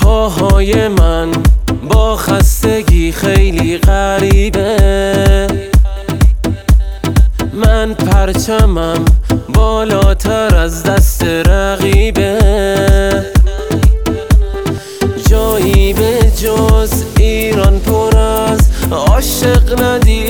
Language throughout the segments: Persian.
پاهای من با خستگی خیلی غریبه. من پرچمم بالاتر از دست رقیبه. جایی به جز ایران پر از عاشق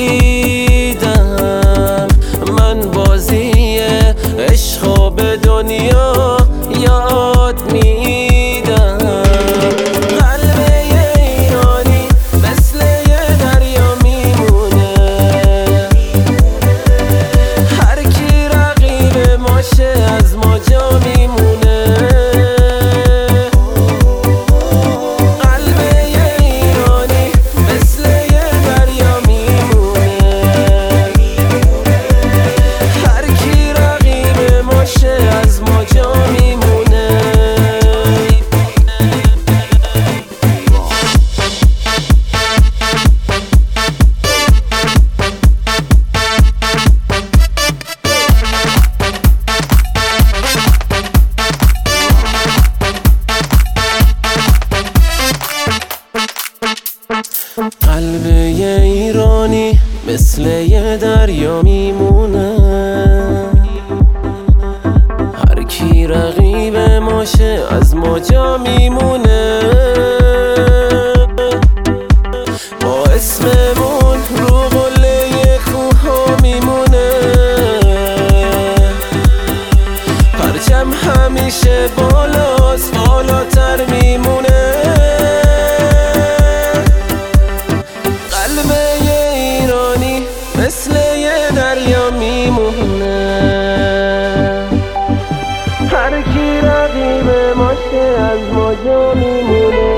ندیدم. من بازی عشق به دنیا یاد میدم. قلب ایرانی مثل یه دریا میمونه. هر کی رقیب ماشه از ما جا میمونه. قلب ایرانی مثل یه دریا میمونه. هر کی رقیب ماشه از ما جا میمونه. قلب ایرانی مثل یه دریا میمونه. هر کی رقیب ماشه از ما جا میمونه. ما اسممون رو قله کوها میمونه. پرچم همیشه بالاست، بالاتر میمونه. قلب ایرانی مثل یه دریا میمونه. هر کی رقیب ماشه از ما جا میمونه.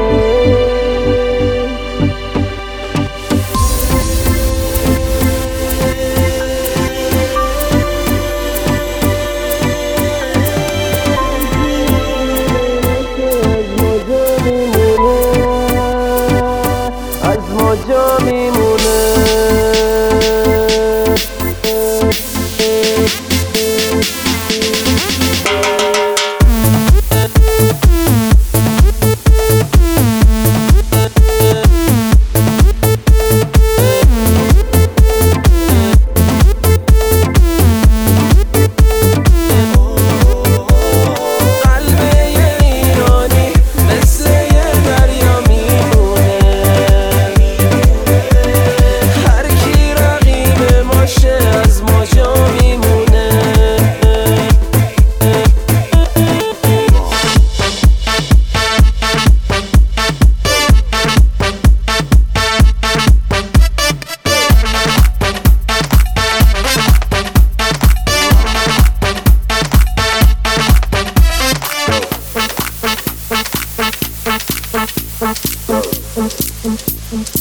از ما جا میمونه. Thank you.